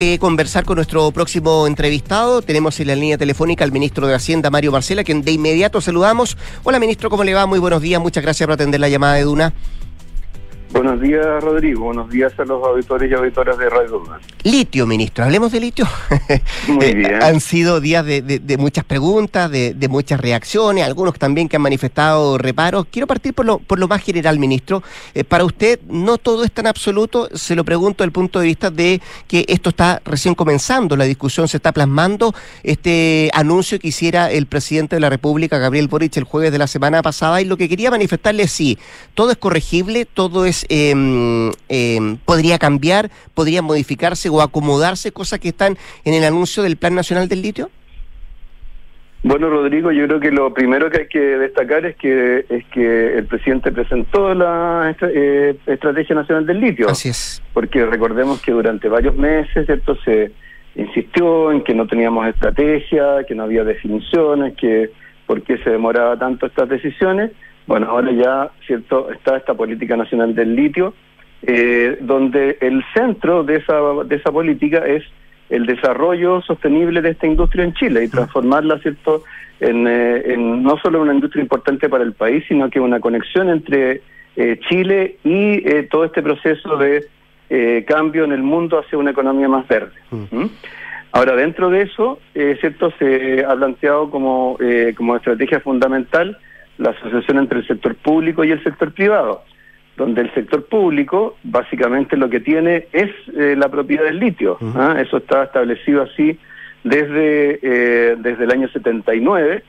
Conversar con nuestro próximo entrevistado. Tenemos en la línea telefónica al ministro de Hacienda, Mario Marcel, a quien de inmediato saludamos. Hola, ministro, ¿cómo le va? Muy buenos días, muchas gracias por atender la llamada de Duna. Buenos días, Rodrigo. Buenos días a los auditores y auditoras de Radio Duna. Litio, ministro. Hablemos de litio. Muy bien. Han sido días de muchas preguntas, de muchas reacciones, algunos también que han manifestado reparos. Quiero partir por lo más general, ministro. Para usted, no todo es tan absoluto. Se lo pregunto desde el punto de vista de que esto está recién comenzando, la discusión se está plasmando. Este anuncio que hiciera el presidente de la República, Gabriel Boric, el jueves de la semana pasada, y lo que quería manifestarle es sí, todo es corregible, todo es podría cambiar, podría modificarse o acomodarse, cosas que están en el anuncio del Plan Nacional del Litio. Bueno, Rodrigo, yo creo que lo primero que hay que destacar es que el presidente presentó la Estrategia Nacional del Litio. Así es. Porque recordemos que durante varios meses, ¿cierto?, se insistió en que no teníamos estrategia, que no había definiciones, que por qué se demoraba tanto estas decisiones. Bueno, ahora ya, ¿cierto?, está esta Política Nacional del Litio, donde el centro de esa política es el desarrollo sostenible de esta industria en Chile y transformarla, ¿cierto?, en no solo una industria importante para el país, sino que una conexión entre Chile y todo este proceso de cambio en el mundo hacia una economía más verde. Ahora, dentro de eso, ¿cierto?, se ha planteado como estrategia fundamental la asociación entre el sector público y el sector privado, donde el sector público básicamente lo que tiene es la propiedad del litio. Eso está establecido así desde el año 79,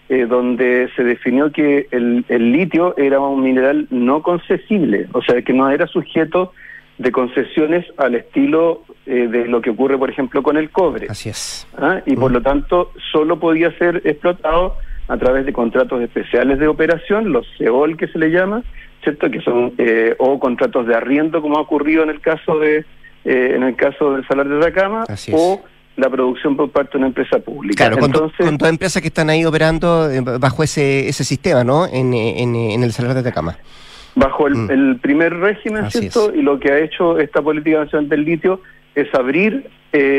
donde se definió que el litio era un mineral no concesible, o sea, que no era sujeto de concesiones al estilo de lo que ocurre, por ejemplo, con el cobre. Así es. Y por lo tanto, solo podía ser explotado a través de contratos especiales de operación, los CEOL que se le llama, ¿cierto?, que son o contratos de arriendo, como ha ocurrido en el caso del Salar de Atacama, o la producción por parte de una empresa pública. Claro, entonces, con todas empresas que están ahí operando bajo ese sistema, ¿no?, en el Salar de Atacama. Bajo el primer régimen, ¿cierto? Y lo que ha hecho esta Política Nacional del Litio es abrir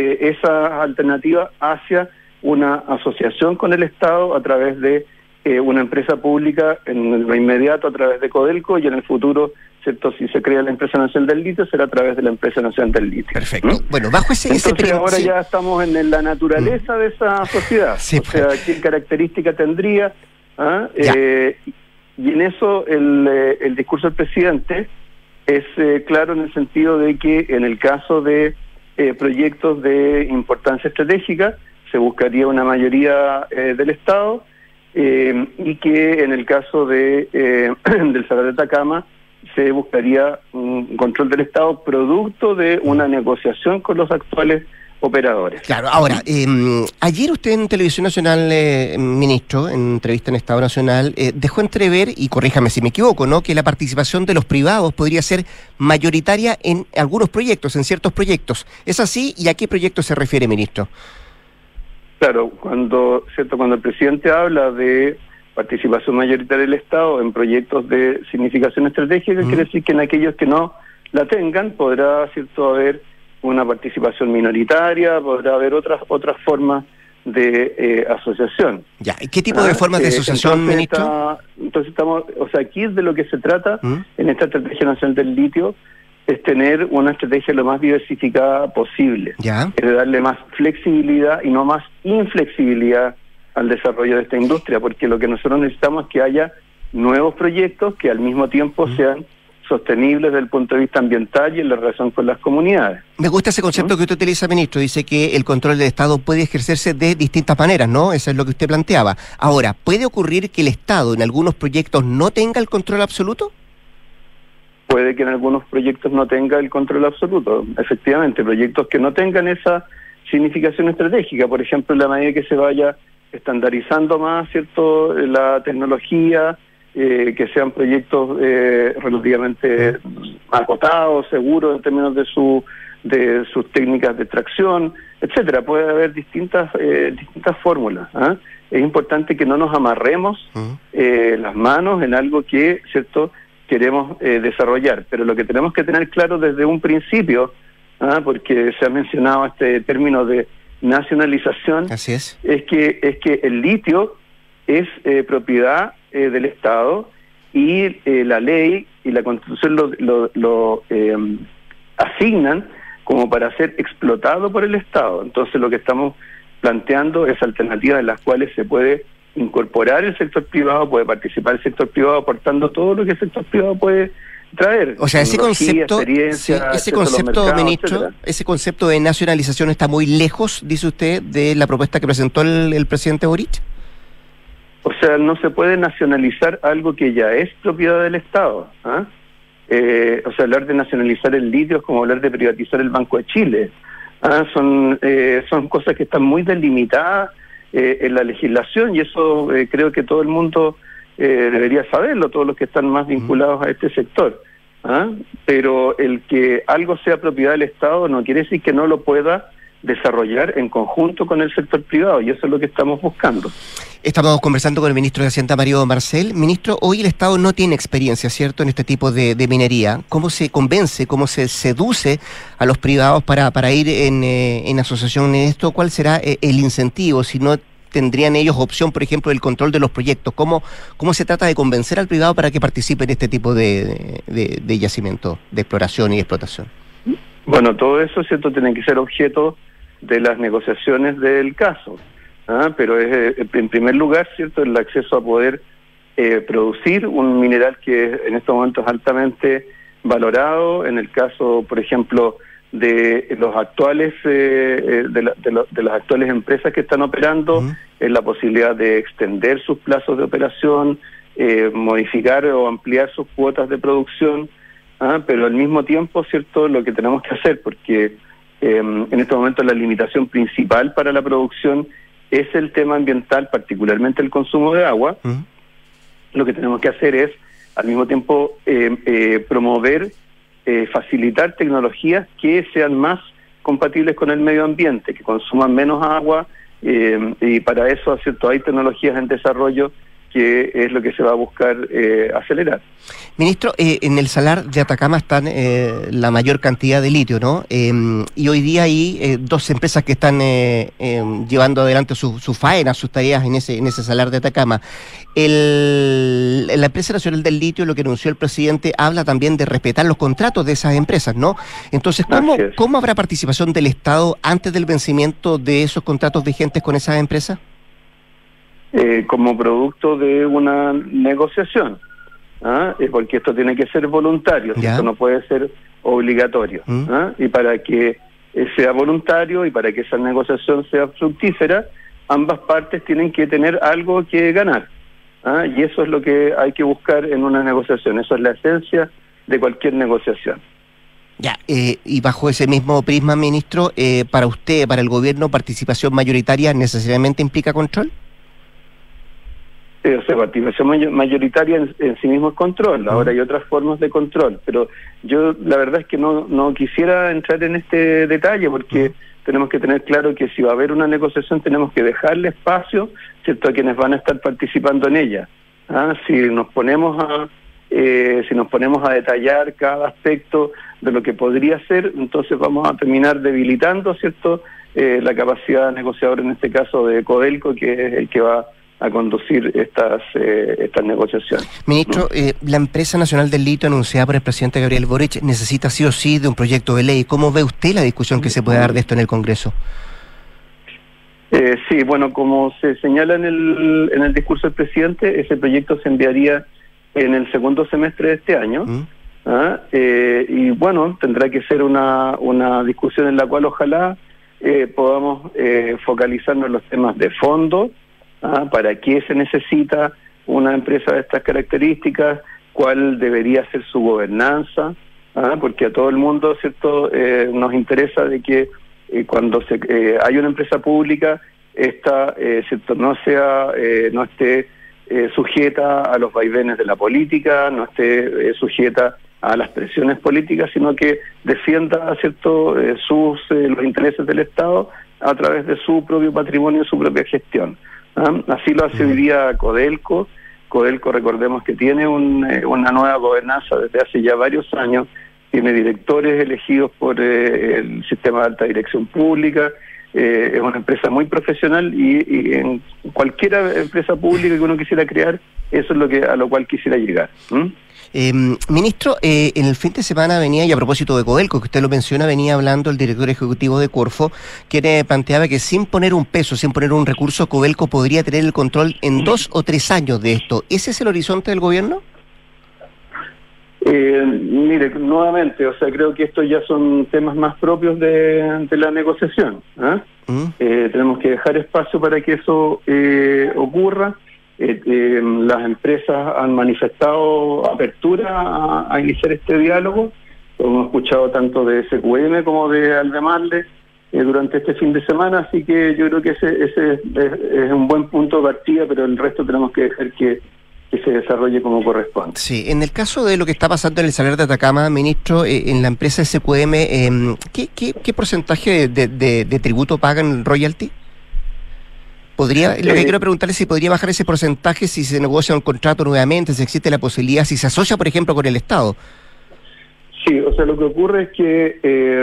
esa alternativa hacia una asociación con el Estado a través de una empresa pública en lo inmediato a través de Codelco, y en el futuro, ¿cierto?, si se crea la Empresa Nacional del Litio, será a través de la Empresa Nacional del Litio. Perfecto. Bueno, bajo Entonces ahora ya estamos en la naturaleza de esa sociedad. Sí, o sea, qué característica tendría. Y en eso el discurso del presidente es claro en el sentido de que en el caso de proyectos de importancia estratégica se buscaría una mayoría del Estado, y que en el caso del Salar de Atacama se buscaría un control del Estado producto de una negociación con los actuales operadores. Claro, ahora, ayer usted en Televisión Nacional, ministro, en entrevista en Estado Nacional, dejó entrever, y corríjame si me equivoco, ¿no?, que la participación de los privados podría ser mayoritaria en algunos proyectos, en ciertos proyectos. ¿Es así? ¿Y a qué proyecto se refiere, ministro? Claro, cuando el presidente habla de participación mayoritaria del Estado en proyectos de significación estratégica, quiere decir que en aquellos que no la tengan podrá, ¿cierto?, haber una participación minoritaria, podrá haber otras formas de asociación. Ya, ¿y qué tipo de formas de asociación, ministro? Entonces aquí es de lo que se trata en esta Estrategia Nacional del Litio, es tener una estrategia lo más diversificada posible. Ya. Es de darle más flexibilidad y no más inflexibilidad al desarrollo de esta industria, porque lo que nosotros necesitamos es que haya nuevos proyectos que al mismo tiempo sean sostenibles desde el punto de vista ambiental y en la relación con las comunidades. Me gusta ese concepto que usted utiliza, ministro. Dice que el control del Estado puede ejercerse de distintas maneras, ¿no? Eso es lo que usted planteaba. Ahora, ¿puede ocurrir que el Estado en algunos proyectos no tenga el control absoluto? Puede que en algunos proyectos no tenga el control absoluto. Efectivamente, proyectos que no tengan esa significación estratégica. Por ejemplo, en la medida que se vaya estandarizando más, ¿cierto?, la tecnología, que sean proyectos relativamente acotados, seguros en términos de sus técnicas de extracción, etcétera. Puede haber distintas fórmulas. Es importante que no nos amarremos las manos en algo que, ¿cierto?, queremos desarrollar, pero lo que tenemos que tener claro desde un principio porque se ha mencionado este término de nacionalización. Así es. Es que el litio es propiedad del Estado y la ley y la Constitución lo asignan como para ser explotado por el Estado. Entonces lo que estamos planteando es alternativas en las cuales se puede incorporar el sector privado, puede participar el sector privado aportando todo lo que el sector privado puede traer. O sea, ese concepto, ministro, etcétera. Ese concepto de nacionalización está muy lejos, dice usted, de la propuesta que presentó el presidente Boric. O sea, no se puede nacionalizar algo que ya es propiedad del Estado. O sea, hablar de nacionalizar el litio es como hablar de privatizar el Banco de Chile. Son cosas que están muy delimitadas en la legislación, y eso creo que todo el mundo debería saberlo, todos los que están más vinculados a este sector. Pero el que algo sea propiedad del Estado no quiere decir que no lo pueda desarrollar en conjunto con el sector privado, y eso es lo que estamos buscando. Estamos conversando con el ministro de Hacienda, Mario Marcel. Ministro, hoy el Estado no tiene experiencia, ¿cierto?, en este tipo de minería. ¿Cómo se convence, cómo se seduce a los privados para ir en asociación en esto? ¿Cuál será el incentivo? Si no tendrían ellos opción, por ejemplo, del control de los proyectos. ¿Cómo se trata de convencer al privado para que participe en este tipo de yacimiento, de exploración y explotación? Bueno, todo eso, ¿cierto?, tiene que ser objeto de las negociaciones del caso. Pero es, en primer lugar, ¿cierto?, el acceso a poder producir un mineral que en estos momentos es altamente valorado. En el caso, por ejemplo, de los actuales de las actuales empresas que están operando, es la posibilidad de extender sus plazos de operación, modificar o ampliar sus cuotas de producción, pero al mismo tiempo, ¿cierto?, lo que tenemos que hacer, porque en este momento la limitación principal para la producción es el tema ambiental, particularmente el consumo de agua. Lo que tenemos que hacer es, al mismo tiempo, promover, facilitar tecnologías que sean más compatibles con el medio ambiente, que consuman menos agua, y para eso, ¿cierto?, hay tecnologías en desarrollo que es lo que se va a buscar acelerar. Ministro, en el Salar de Atacama están la mayor cantidad de litio, ¿no? Y hoy día hay dos empresas que están llevando adelante su faena, sus tareas en ese Salar de Atacama. La Empresa Nacional del Litio, lo que anunció el presidente, habla también de respetar los contratos de esas empresas, ¿no? Entonces, ¿cómo habrá participación del Estado antes del vencimiento de esos contratos vigentes con esas empresas? Como producto de una negociación, porque esto tiene que ser voluntario, esto no puede ser obligatorio, y para que sea voluntario y para que esa negociación sea fructífera, ambas partes tienen que tener algo que ganar, y eso es lo que hay que buscar en una negociación, eso es la esencia de cualquier negociación. Y bajo ese mismo prisma, ministro, para usted, para el gobierno, ¿participación mayoritaria necesariamente implica control? O sea, participación mayoritaria en sí mismo es control. Ahora hay otras formas de control, pero yo la verdad es que no quisiera entrar en este detalle, porque tenemos que tener claro que si va a haber una negociación tenemos que dejarle espacio, ¿cierto?, a quienes van a estar participando en ella. Si nos ponemos a detallar cada aspecto de lo que podría ser, entonces vamos a terminar debilitando, ¿cierto?, la capacidad negociadora, en este caso de Codelco, que es el que va a conducir estas negociaciones. Ministro, la Empresa Nacional del Litio, anunciada por el presidente Gabriel Boric, necesita sí o sí de un proyecto de ley. ¿Cómo ve usted la discusión que se puede dar de esto en el Congreso? Sí, bueno, como se señala en el discurso del presidente, ese proyecto se enviaría en el segundo semestre de este año, y bueno, tendrá que ser una discusión en la cual ojalá podamos focalizarnos en los temas de fondo. ¿Para qué se necesita una empresa de estas características? ¿Cuál debería ser su gobernanza? Porque a todo el mundo, ¿cierto?, nos interesa de que cuando hay una empresa pública, esta, ¿cierto?, no esté sujeta a los vaivenes de la política, no esté sujeta a las presiones políticas, sino que defienda, ¿cierto?, los intereses del Estado a través de su propio patrimonio y su propia gestión. Así lo hace hoy día Codelco. Codelco, recordemos que tiene una nueva gobernanza desde hace ya varios años, tiene directores elegidos por el sistema de alta dirección pública. Es una empresa muy profesional y en cualquier empresa pública que uno quisiera crear, eso es a lo cual quisiera llegar. Ministro, en el fin de semana venía, y a propósito de Codelco, que usted lo menciona, venía hablando el director ejecutivo de Corfo, quien planteaba que sin poner un peso, sin poner un recurso, Codelco podría tener el control en 2 o 3 años de esto. ¿Ese es el horizonte del gobierno? Mire, nuevamente, o sea, creo que estos ya son temas más propios de la negociación. Tenemos que dejar espacio para que eso ocurra. Las empresas han manifestado apertura a iniciar este diálogo. Lo hemos escuchado tanto de SQM como de Albemarle durante este fin de semana, así que yo creo que ese es un buen punto de partida, pero el resto tenemos que dejar que se desarrolle como corresponde. Sí, en el caso de lo que está pasando en el Salar de Atacama, ministro, en la empresa SQM, ¿qué porcentaje de tributo pagan royalty? Lo que quiero preguntarle es si podría bajar ese porcentaje si se negocia un contrato nuevamente, si existe la posibilidad, si se asocia, por ejemplo, con el Estado. Sí, o sea, lo que ocurre es que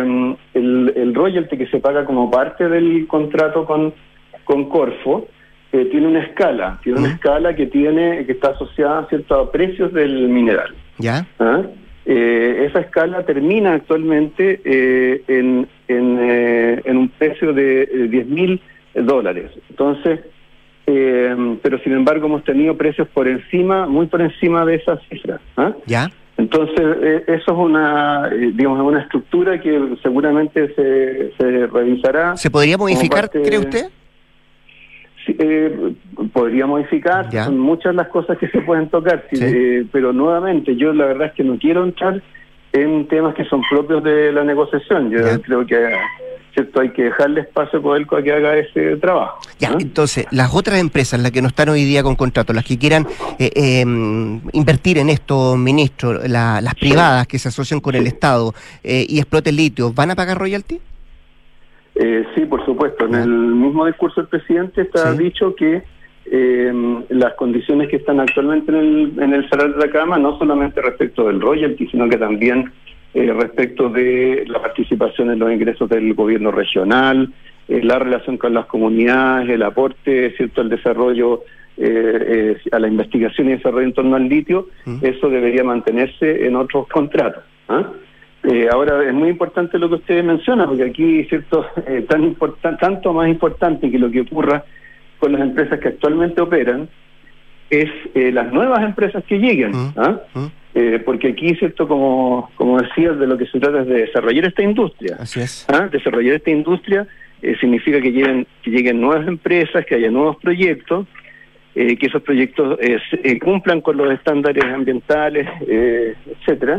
el royalty que se paga como parte del contrato con Corfo tiene una escala, que está asociada, ¿cierto?, a precios del mineral. ¿Ya? Esa escala termina actualmente en un precio de $10,000. Entonces, pero sin embargo hemos tenido precios muy por encima de esa cifra. ¿Ya? Entonces, eso es una estructura que seguramente se revisará. ¿Se podría modificar, cree usted? Sí, podría modificar, ¿ya? Son muchas las cosas que se pueden tocar, ¿sí? Pero nuevamente yo la verdad es que no quiero entrar en temas que son propios de la negociación. Yo creo que hay que dejarle espacio a Codelco a que haga ese trabajo. Ya, entonces, las otras empresas, las que no están hoy día con contrato, las que quieran invertir en esto, ministro, las privadas que se asocian con el Estado y exploten litio, ¿van a pagar royalty? Sí, por supuesto. En el mismo discurso del presidente está dicho que las condiciones que están actualmente en el Salar de Atacama, no solamente respecto del royalty, sino que también respecto de la participación en los ingresos del gobierno regional, la relación con las comunidades, el aporte, ¿cierto?, al desarrollo, a la investigación y desarrollo en torno al litio, eso debería mantenerse en otros contratos. Ahora, es muy importante lo que usted menciona, porque aquí, ¿cierto?, tanto más importante que lo que ocurra con las empresas que actualmente operan es las nuevas empresas que lleguen. Porque aquí, ¿cierto?, como decías, de lo que se trata es de desarrollar esta industria. Así es. Desarrollar esta industria significa que lleguen nuevas empresas, que haya nuevos proyectos, que esos proyectos cumplan con los estándares ambientales, etcétera.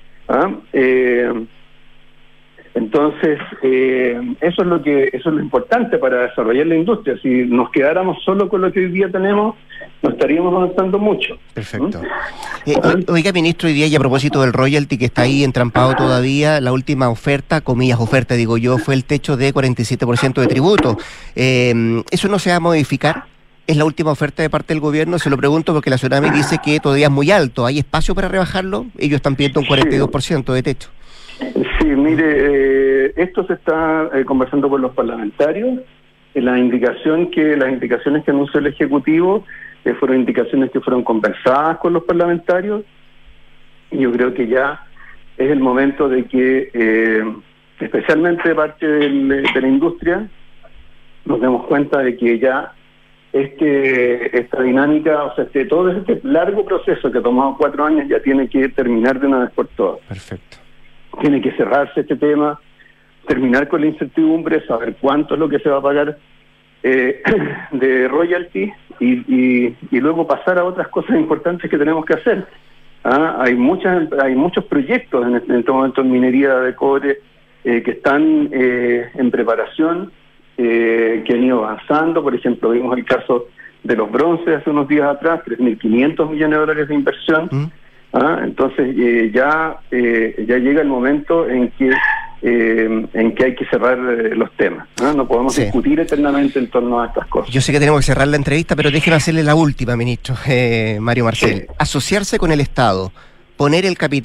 Entonces, eso es lo importante para desarrollar la industria. Si nos quedáramos solo con lo que hoy día tenemos, no estaríamos avanzando mucho. Perfecto. Oiga, ministro, hoy día, y a propósito del royalty que está ahí entrampado todavía, la última oferta, comillas oferta digo yo, fue el techo de 47% de tributo. ¿Eso no se va a modificar? ¿Es la última oferta de parte del gobierno? Se lo pregunto porque la Tsunami dice que todavía es muy alto. ¿Hay espacio para rebajarlo? Ellos están pidiendo un 42% de techo. Sí, mire, esto se está conversando con los parlamentarios. Las indicaciones que anunció el Ejecutivo fueron indicaciones que fueron conversadas con los parlamentarios. Y yo creo que ya es el momento de que, especialmente de parte de la industria, nos demos cuenta de que ya esta dinámica, o sea, todo este largo proceso que ha tomado 4 años ya tiene que terminar de una vez por todas. Perfecto. Tiene que cerrarse este tema, terminar con la incertidumbre, saber cuánto es lo que se va a pagar de royalty y luego pasar a otras cosas importantes que tenemos que hacer. Hay muchos proyectos en este momento en minería de cobre que están en preparación, que han ido avanzando. Por ejemplo, vimos el caso de los bronces hace unos días atrás, $3.500 millones de inversión. Entonces ya llega el momento en que hay que cerrar los temas. No podemos discutir eternamente en torno a estas cosas. Yo sé que tenemos que cerrar la entrevista, pero déjeme hacerle la última, ministro Mario Marcel. Asociarse con el Estado, poner el capital,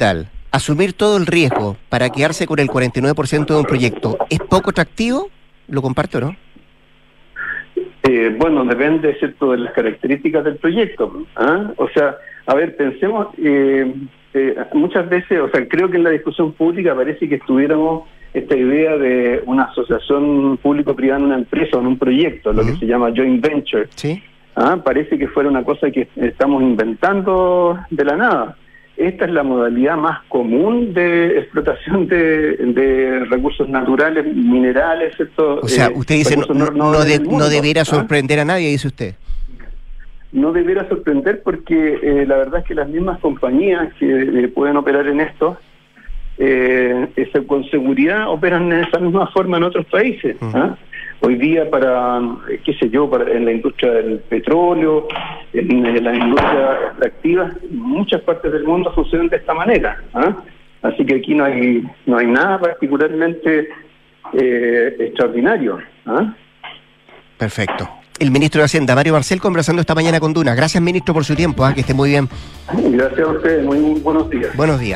asumir todo el riesgo para quedarse con el 49% de un proyecto, ¿es poco atractivo? ¿Lo comparte o no? Bueno, depende, ¿cierto?, de las características del proyecto. ¿Ah? O sea, a ver, pensemos, muchas veces, o sea, creo que en la discusión pública parece que estuviéramos esta idea de una asociación público-privada en una empresa o en un proyecto, lo que se llama joint venture. Sí. ¿Ah? Parece que fuera una cosa que estamos inventando de la nada. Esta es la modalidad más común de explotación de recursos naturales, minerales, ¿cierto? O sea, usted dice no debiera sorprender a nadie, dice usted. No debiera sorprender porque la verdad es que las mismas compañías que pueden operar en esto, con seguridad operan de esa misma forma en otros países. ¿Ah? Hoy día en la industria del petróleo, en la industria extractiva, en muchas partes del mundo funcionan de esta manera. ¿Ah? Así que aquí no hay nada particularmente extraordinario. ¿Ah? Perfecto. El ministro de Hacienda, Mario Marcel, conversando esta mañana con Duna. Gracias, ministro, por su tiempo. Que esté muy bien. Gracias a ustedes. Muy buenos días. Buenos días.